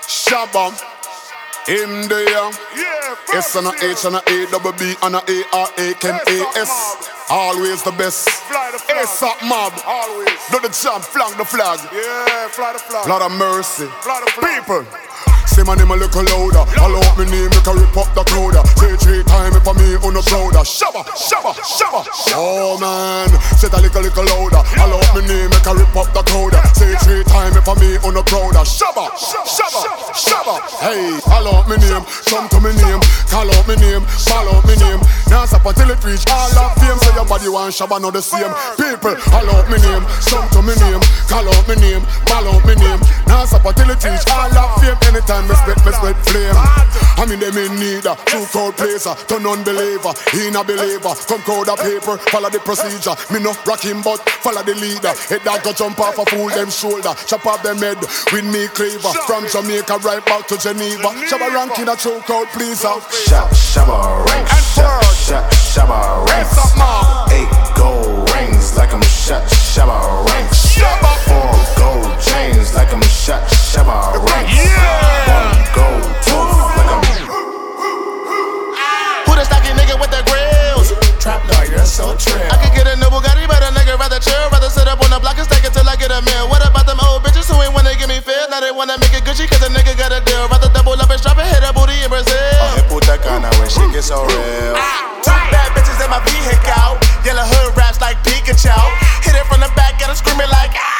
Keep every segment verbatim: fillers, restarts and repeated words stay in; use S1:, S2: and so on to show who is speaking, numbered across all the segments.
S1: Shabba, him there. S and a H and a A, double B and a A R A, Ken A S. Always the best. A$AP Mob. Always. Do the jump, flank the flag. Yeah, fly the flag. Lot of mercy. Fly the flag. People. Say my name a little louder. Allow me name, make a rip up the crowd. Say three times if I me on the prouder. Shabba, shabba, shabba. Oh man, say that little little louder. Allow me name, make a rip up the crowd. Say three times if I me on the prouder. Shabba, shabba, shabba. Hey, allow me name, come to me name, call out me name, follow me name. Now stop until it reach all of fame. Say your body want shabba, not the same. People, allow me name, come to me name, call out me name, follow me name. Now stop until it reach all of fame. Anytime me spit, me spit flame. I mean them in need a true crowd placer, turn unbeliever, in a believer. Come crowd a paper, follow the procedure. Me no rock him but follow the leader. Head that go jump off a fool them shoulder, chop off them head with me cleaver. From Jamaica right back to Geneva. Shabba ranking a true crowd pleaser.
S2: Shab, shabba ranks, shab, shab, shabba ranks. Eight gold rings like I'm shot, shabba ranks. Four gold chains like I'm shot, shabba ranks. One gold tooth like I'm.
S3: Who the stocky nigga with the grills?
S2: Trap dog, you're so trill.
S3: I could get a new Bugatti, but a nigga rather chill. Rather sit up on the block and stack it till I get a meal. What about them old bitches who ain't wanna give me feel? Now they wanna make it Gucci cause a nigga got a deal. Rather double up and strap and hit a booty in Brazil.
S2: Oh, puta cana when she gets so real.
S3: Two bad bitches in my vehicle. Yellow hood raps like Pikachu. Hit it from the back, get her screaming like ah,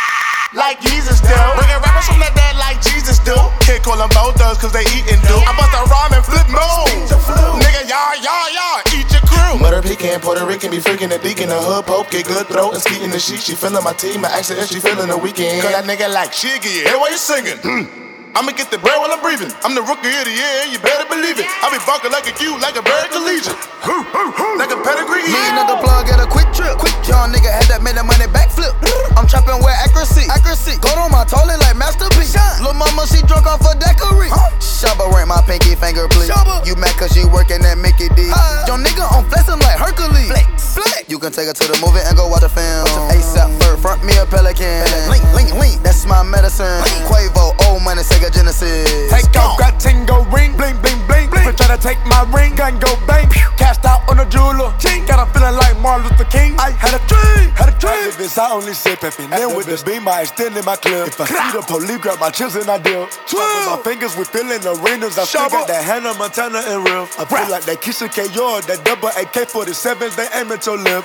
S3: like Jesus do. Bringing rappers from the dead like Jesus do. Can't call them both thugs cause they eatin' do. I bust a rhyme and flip mode. Nigga, y'all, y'all, y'all, eat your crew.
S2: Mother pecan, Puerto Rican, be freaking the deacon. The hood poke, get good throat and skeeting the sheet. She feeling my team, I asked her if she feeling the weekend.
S3: Cause that nigga like Shiggy.
S2: Hey, why you singing? Hmm. I'ma get the bread while I'm breathing. I'm the rookie of the year, you better believe it. I be barking like a Q, like a bird collegiate. Like a pedigree.
S3: Me another plug at a quick trip. Quick young nigga had that made the money backflip. I'm trapping with accuracy. Accuracy. Go on my toilet like Master P. Lil' mama, she drunk off a daiquiri. Huh? Shabba rank my pinky finger, please. Shabba. You mad cause you working at Mickey D. Uh, Young nigga on flexing like Hercules. Flex. Flex. You can take her to the movie and go watch a film. A$AP Ferg, front me a Pelican. Link, link, link. That's my medicine. Link. Quavo, old money, Sega Genesis.
S4: Take off, got tingo ring, bling, bling, bling, bling. Try to take my ring, gun go bang. Cashed out on a jeweler. Got a feeling like Martin Luther King. I had a dream, had a dream.
S5: Activists, I only say peppin'. Then with the beam, I extend in my clip. If I see the police, grab my chips and I deal. With my fingers, we filling arenas. I still got that Hannah Montana and real. I feel like that Keisha K. Yard, that double A K forty-sevens, they aiming to live.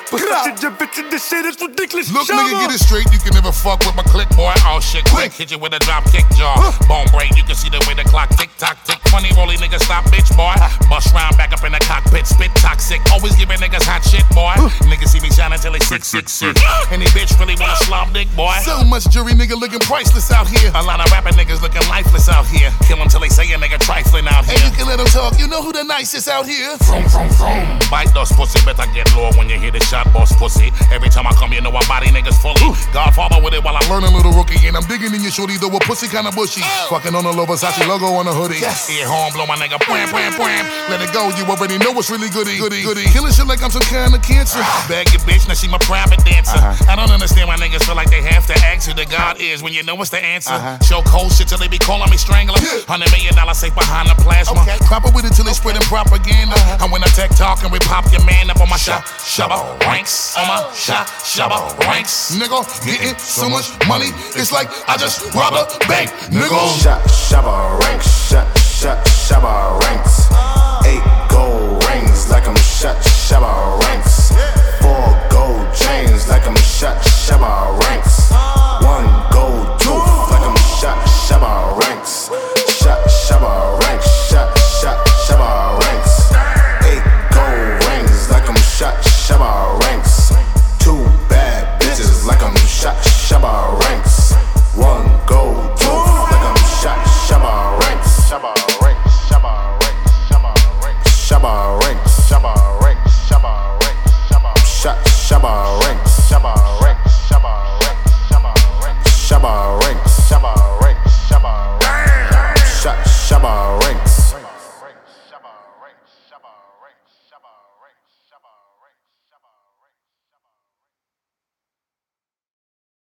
S4: This shit is ridiculous.
S6: Look, nigga, get it straight. You can never fuck with my click, boy. Oh shit, quick. Hit you with a drop kick jaw. Bone break, you can see the way the clock tick tock tick. Funny rolly nigga, stop bitch, boy. Bust round back up in the cockpit, spit toxic. Always giving niggas hot shit, boy. Niggas see me shining till they sick, sick, sick. Any bitch really wanna slob dick, boy. So much jury nigga looking priceless out here.
S3: A lot of rapping niggas looking lifeless out here. Kill them till they say a nigga trifling out here.
S6: And you can let them talk. You know who the nicest out here?
S3: Vroom, vroom, vroom. Bite those pussy, better get low when you hear the shot, boss pussy. Every time I come, you know I body niggas fully. Godfather with it while I learn a little rookie. And I'm digging in your shorty, though a pussy kinda bushy. Oh. Fucking on the low Versace logo on the hoodie. Yes. Ear horn, blow my nigga, bwam, bwam, bwam. Let it go, you already know it's really goody, goody, goody. Killing shit like I'm some kind of cancer. Bag your bitch, now she my private dancer. Uh-huh. I don't understand why niggas feel like they have to ask who the God is when you know what's the answer. Uh-huh. Show cold shit till they be calling me strangler. Hundred million dollar safe behind the plasma. Okay.
S6: Pop it with it till they spreading propaganda.
S3: Uh-huh. And when I tech talk and we pop your man up on my shop, shabba ranks. On my shop, shabba ranks.
S6: Nigga, getting so much money, it's like I just robbed a bank. Nigga,
S2: shop, shabba ranks. Shop, shop, shabba ranks. Eight gold rings like I'm shot, shabba